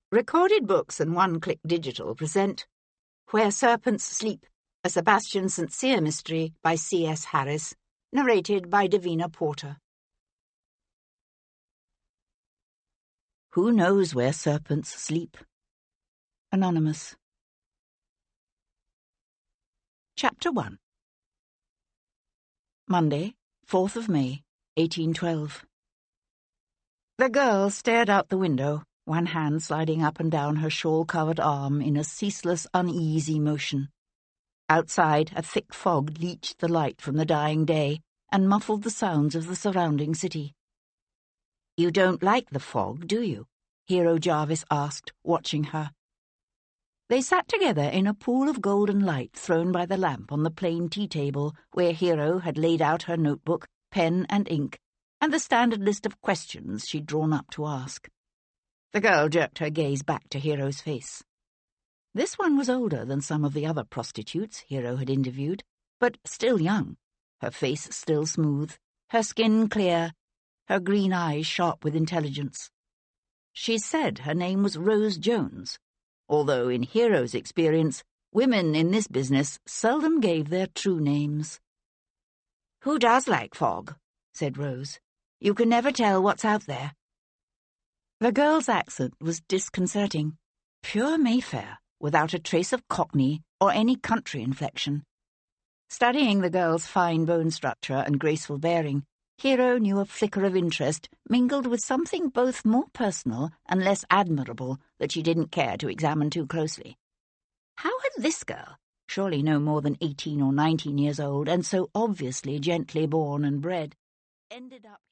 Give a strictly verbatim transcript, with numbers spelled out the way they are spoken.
Recorded Books and One Click Digital present Where Serpents Sleep, a Sebastian Saint Cyr mystery by C S Harris, narrated by Davina Porter. Who knows where serpents sleep? Anonymous. Chapter one. Monday, fourth of May, eighteen twelve. The girl stared out the window, one hand sliding up and down her shawl-covered arm in a ceaseless, uneasy motion. Outside, a thick fog leached the light from the dying day and muffled the sounds of the surrounding city. "You don't like the fog, do you?" Hero Jarvis asked, watching her. They sat together in a pool of golden light thrown by the lamp on the plain tea-table where Hero had laid out her notebook, pen and ink, and the standard list of questions she'd drawn up to ask. The girl jerked her gaze back to Hero's face. This one was older than some of the other prostitutes Hero had interviewed, but still young, her face still smooth, her skin clear, her green eyes sharp with intelligence. She said her name was Rose Jones, although in Hero's experience, women in this business seldom gave their true names. "Who does like fog?" said Rose. "You can never tell what's out there." The girl's accent was disconcerting, pure Mayfair, without a trace of Cockney or any country inflection. Studying the girl's fine bone structure and graceful bearing, Hero knew a flicker of interest mingled with something both more personal and less admirable that she didn't care to examine too closely. How had this girl, surely no more than eighteen or nineteen years old and so obviously gently born and bred, ended up